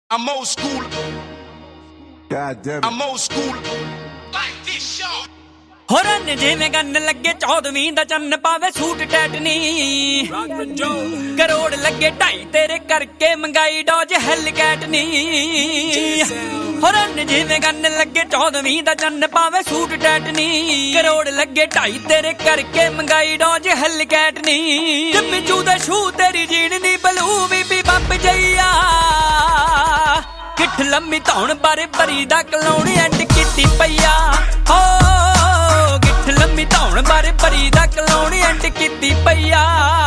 I'm old school. God damn it. I'm old school. Like this show. ਹੋ ਰੰਨ ਜਿਵੇਂ gun ਲੱਗੇ 14ਵੀਂ ਦਾ ਚੰਨ ਪਾਵੇ ਸੂਟ ਟੈਟਨੀ ਕਰੋੜ ਲੱਗੇ 2.5 ਤੇਰੇ ਕਰਕੇ ਮੰਗਾਈ ਡੋਜ ਹੈਲਕੈਟ ਨੀ ਹੋ ਰੰਨ ਜਿਵੇਂ ਗੰਨ ਲੱਗੇ 14ਵੀਂ ਦਾ ਚੰਨ ਪਾਵੇ ਸੂਟ ਟੈਟਨੀ ਕਰੋੜ ਲੱਗੇ 2.5 ਤੇਰੇ ਕਰਕੇ ਮੰਗਾਈ ਡੋਜ ਹੈਲਕੈਟ ਨੀ ਜੰਮੀਚੂ ਦਾ ਸ਼ੂ ਤੇਰੀ ਜੀਣ ਨੀ ਬਲੂ ਬੀਬੀ ਬੰਬ ਜਈਆ ਕਿੱਠ ਲੰਮੀ ਧੌਣ ਬਾਰੇ ਭਰੀ ਦਾ ਕਲਾਉਣ ਐਂਡ ਕੀਤੀ ਪਈਆ ਹੋ ਲੰਮੀ ਧੌਣ ਬਾਰੇ ਭਰੀ ਦਾ ਕਲਾਉਣ ਐਂਡ ਕੀਤੀ ਪਈਆ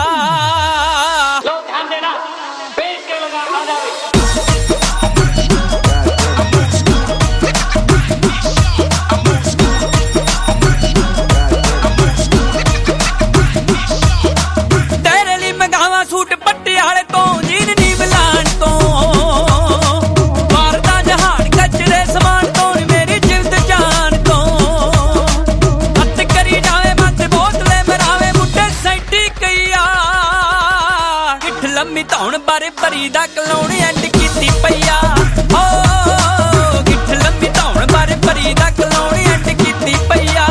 ਲੋਕ ਖਾਂਦੇ ਨਾ ਵੇਚ ਕੇ ਲਗਾ ਜਾਵੇ ਤੇਰੇ ਲਈ ਮੰਗਾਵਾ ਸੂਟ ਪਟਿਆਲੇ ਤੋਂ ਜੀਨ ਨੀ ਬਲਾਨ ਤੋਂ ਮਾਰਦਾ ਜਹਾਨ ਕੱਚਰੇ ਸਮਾਨ ਤੋਂ ਮੇਰੀ ਜਿਲਦ ਜਾਨ ਤੋਂ ਹੱਥ ਕਰੀ ਜਾਵੇ ਮੱਤ ਬੋਤਲੇ ਮਰਾਵੇ ਮੁੰਡੇ ਸੈਂਟੀ ਕਈਆ ਕਿੱਠ ਲੰਮੀ ਧੌਣ ਬਾਰੇ ਭਰੀ ਦਾ ਕਲਾਉਣ ਐਂਡ ਕੀਤੀ ਪਈਆ ਓ ਕਿੱਠ ਲੰਮੀ ਧੌਣ ਬਾਰੇ ਭਰੀ ਦਾ ਕਲਾਉਣ ਐਂਡ ਕੀਤੀ ਪਈਆ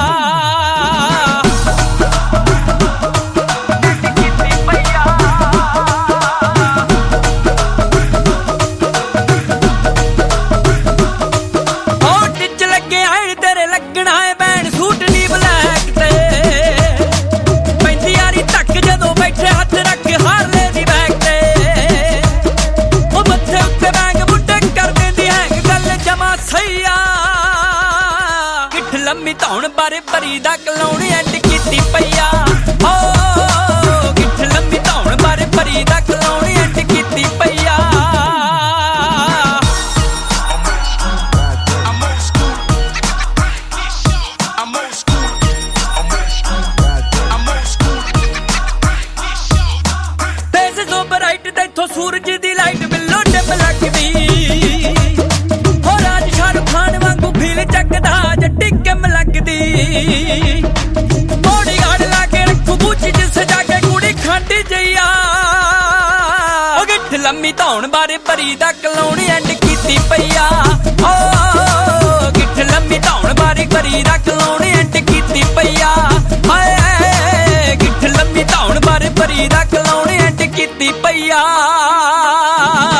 ਲੱਗਣਾ ਏ ਬੈਣ ਸੂਟ ਨੀ ਬਲੈਕ ਤੇ ਪੈਂਦੀ ਯਾਰੀ ਧੱਕ ਜਦੋਂ ਬੈਠੇ ਹੱਥ ਰੱਖ ਹਾਰਲੇ ਦੀ ਬੈਗ ਤੇ ਉਹ ਮੱਥੇ ਉੱਤੇ ਬੈਗ ਬੁੱਢੇ ਕਰ ਦਿੰਦੀ ਹੈਂਗ ਗੱਲ ਜਮਾ ਸਹੀ ਆ ਕਿੱਠ ਲੰਮੀ ਧੌਣ ਬਾਰੇ ਭਰੀ ਦਾ ਕਲਾਉਣ ਐਂਡ ਕੀਤੀ ਪਈਆ ਓ ਕਿੱਠ ਲੰਮੀ ਧੌਣ ਬਾਰੇ ਭਰੀ ਦਾ ਕਲਾਉਣ ਐਂਡ ਕੀਤੀ ਪਈਆ ਤੈਥੋਂ ਸੂਰਜ ਦੀ ਲਾਈਟ ਬਿੱਲੋ ਡਿਮ ਲੱਗਦੀ ਹੋ ਰਾਜ ਸ਼ਾਹਰੁਖ ਖਾਨ ਵਾਂਗੂ ਫੀਲ ਚੱਕਦਾ ਜੱਟੀ ਕਿਮ ਲੱਗਦੀ ਬੋਡੀ ਗਾਰਡ ਲਾ ਕੇ ਰੱਖੂ ਬੂਚੀ ਚ ਸਜਾ ਕੇ ਕੁੜੀ ਖੰਡ ਜਈਆ ਉਹ ਗਿੱਠ ਲੰਮੀ ਧੌਣ ਬਾਰੇ ਭਰੀ ਦਾ ਕਲਾਉਣ ਐਂਡ ਕੀਤੀ ਪਈਆ ਓ ਗਿੱਠ ਲੰਮੀ ਧੌਣ ਬਾਰੇ ਭਰੀ ਦਾ ਕਲਾਉਣ ਐਂਡ ਕੀਤੀ ਪਈਆ ਹਾਏ ਗਿੱਠ ਲੰਮੀ ਧੌਣ ਬਾਰੇ ਭਰੀ ਦਾ ਕਲਾਉਣ ਐਂਡ ਕੀਤੀ ਪਈਆ